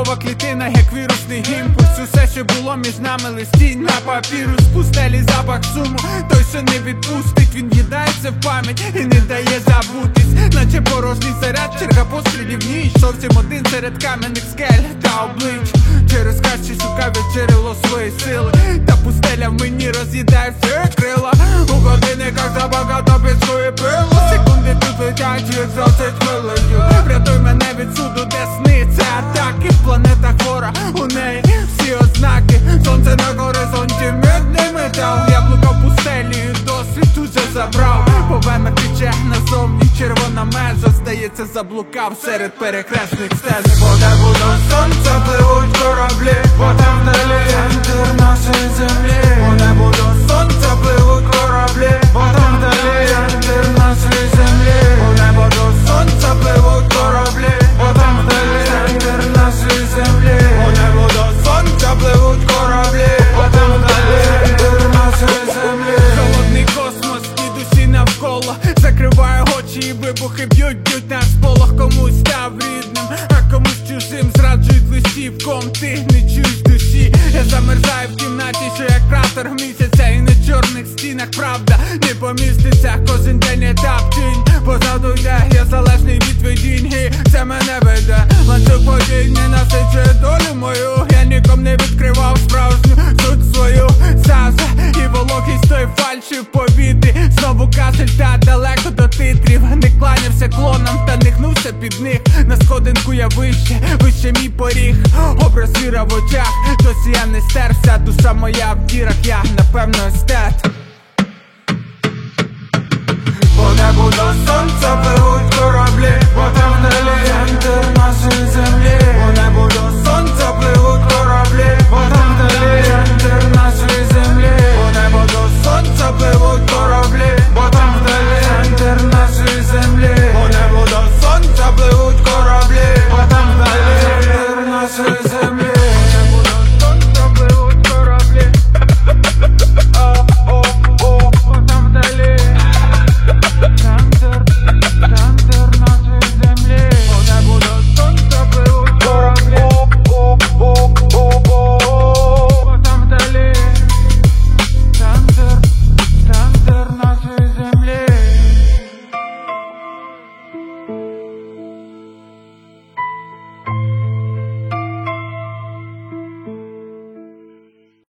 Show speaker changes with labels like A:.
A: Мова клітина, як вірусний імпульс. Усе, що було між нами, листінь на папіру. З пустелі запах суму, той, що не відпустить. Він в'їдається в пам'ять і не дає забутись. Наче порожній заряд, черга пострілів в ніч. Зовсім один серед кам'яних скель та облич. Через хащі шукав я джерело своєї сили, та пустеля в мені роз'їдає всі крила. У годинниках забагато піску і пилу. Секунди тут летять, як зосить хвилею. Врятуй мене від суду, де сниться атаки. Планета хвора, у неї всі ознаки. Сонце на горизонті, мідний метал. Яблука в пустелі, досвід уже забрав. Повемер тече назовні, червона межа. Здається, заблукав серед перехресних стежок.
B: По небу до сонця пливуть кораблі, бо там вдалі центр нашої землі. По небу до сонця пливуть кораблі, бо там вдалі центр нашої землі. По небу до сонця пливуть кораблі, бо там вдалі центр нашої землі. По небу до сонця пливуть кораблі, бо там вдалі центр нашої землі.
A: Холодний космос і душі навколо. Закриваю очі і вибухи б'ють наш сполох. Комусь став рідним, а комусь чужим. Зраджують листівком, ти не чуєш душі. Я замерзаю в кімнаті, що як кратер місяця. І на чорних стінах правда не поміститься. Кожен день етап тінь, позаду йде. Я залежний від видінь, і це мене веде. Ланцюг подій не насичує долю мою. Я нікому не відкривав справжню суть свою. Сажа і вологість той фальші в повітрі. Знову кашель та далеко до титрів. Не кланявся клонам та не гнувся під них. На сходинку я вище мій поріг. Образ віра в очах, досі я не стерся. Душа моя в дірах, я напевно естет.
B: По небу до сонця пливуть